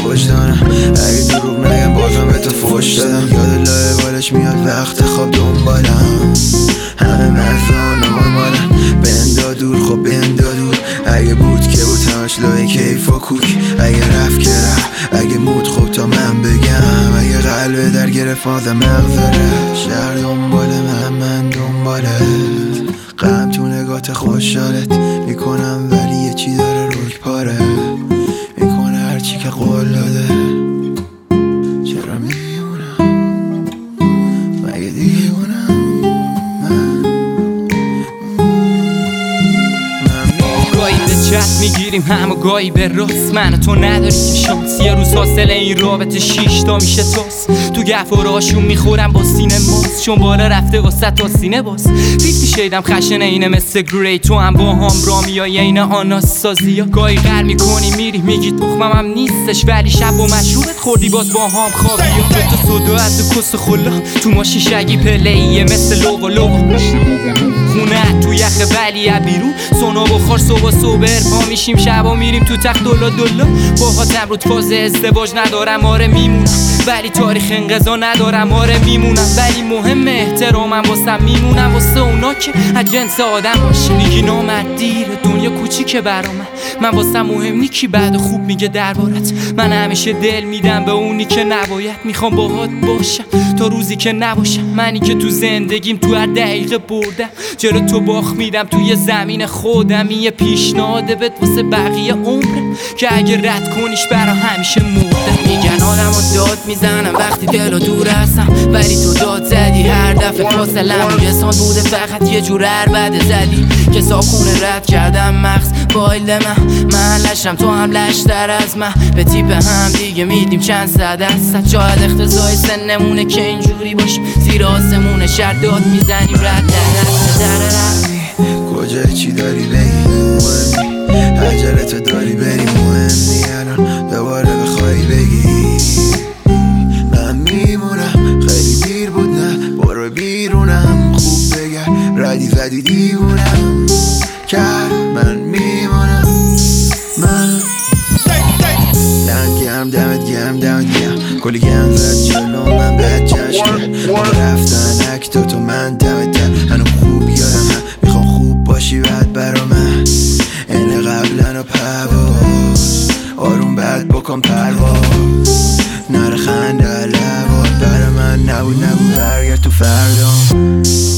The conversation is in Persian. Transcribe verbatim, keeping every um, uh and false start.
خوش دارم. اگه دروغ نگم بازم به تو فوش دادم. یاد لای بالش میاد وقت خواب دنبالم. همه مرزا نرمالم. بندا دور خب بندا دور. اگه بود که بود همش لای کیف و کوک. اگه رفت که رفت اگه مود خب تا من بگم. اگه قلب در گرفت آدم مغزره. شهر دنبال من من دنباله. غم تو نگات خوشحالت میکنم ولی یه چی داره روک پاره میکنه هرچی که قول داده. چرا میمونم مگه دیوونم چت میگیریم همه گاهی به راست. من و تو نداری که شانس. یه روز حاصل این رابطه شیش تا میشه توس. تو گفاراشون میخورم با سینه ماست. چون بالا رفته واسه تا سینه باز. فیفتی شیدم خشنه اینه مثل گری. تو هم با هم را میای اینه آناسازی ها. گاهی غر میکنی میری میگی تخمم هم نیستش ولی شب و مشروبت خوردی باز با هم خوابی ها. به تو صدا از تو کس خلا. تو ما شیشگی پلیه مثل لوگو لوگو. خونه تو یخ ولی بیرون سونا بخور صبح صبح پا میشیم شبا میریم تو تخت دلا دلا. باهاتم رو فاز ازدواج ندارم آره میمونم ولی تاریخ انقضا ندارم آره میمونم ولی مهم احترامم واسم میمونم واسه اونا که از جنس آدم باشه. میگی نامرد دیره دنیا کوچیکه برامن. من واسم مهم نی کی بعد خوب میگه دربارت. من همیشه دل میدم به اونی که نباید. میخوام باهات باشم تا روزی که نباشم. منی که تو زندگیم تو هر دقیقه بردم جلو تو باخ میدم توی زمین خودم. یه پیشنهاده بهت واسه بقیه عمره که اگه رد کنیش برا همیشه مرده. میگن آدم و داد میزنم وقتی دل و دور هستم ولی تو داد زدی هر دفعه فاصلم یه سان بوده فقط یه جور عربده زدی که ساکونه رد کردم مغز بایل من. من لشم تو هم لشتر از من. به تیپ هم دیگه میدیم چند صد است. شاید اختزای سنمونه که اینجوری باشیم زیر آسمونه شر داد میزنیم رد در رد. کجای چی داری بگی مهمی. عجله تو داری بری مهمی. الان دوباره بخوایی بگی من میمونم خیلی دیر بود نه برو بیرونم. خوب بگر ردی زدی دیوونم کرد من میمونم. من دمت گرم دمت گرم دمت گرم کلی گرم زد جلو من بد جشنه. رفتن اکتا تو من دمت گرم هنو خوب یادم میخوام خوب باشی بعد برا من. اینه قبلن و پرواز آروم بعد بکن پرواز. نره خنده لبات برا من نبود نبود برگرد تو فردا.